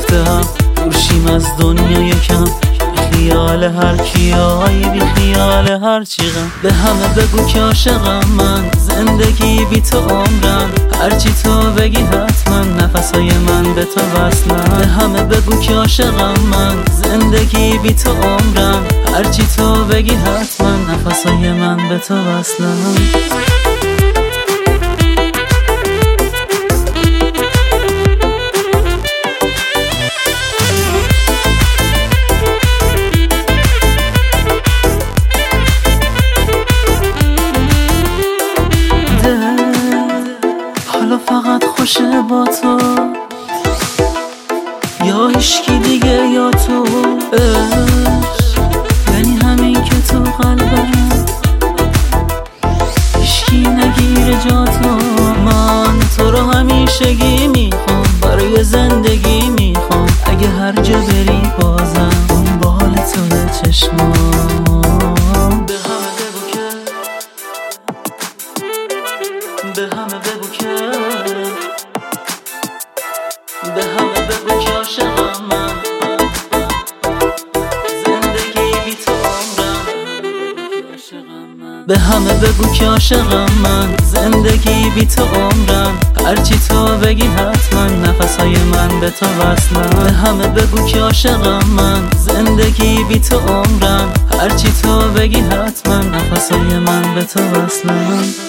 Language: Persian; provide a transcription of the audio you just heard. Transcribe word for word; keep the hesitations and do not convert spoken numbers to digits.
رفته هم دورشیم از دنیا یکم، بی خیال هر کیایی، بی خیال هر چی غم. به همه بگو که عاشقم من، زندگی بی تو عمرم، هرچی تو بگی حتما نفسای من به تو وصلن. به همه بگو که عاشقم من، زندگی بی تو عمرم، هرچی تو بگی حتما نفسای من به تو وصلن. حالا فقط خوشه با تو، یا هیچکی دیگه یا تو. عشق یعنی همین که تو قلبم، هیچکی نگیره جا تو. من تو رو همیشگی میخوام، برای زندگی میخوام، اگه هر جا بری بازم دنبال تو چشمام. به همه بگو که به همه بگو که عاشقم من، زندگی بی تو عمرم. به همه بگو که عاشقم من، زندگی بی تو عمرم، هرچی تو بگی حتما نفسای من به تو وصلن. به همه بگو که عاشقم من، زندگی بی تو عمرم، هرچی تو بگی حتما نفسای من به تو وصلن.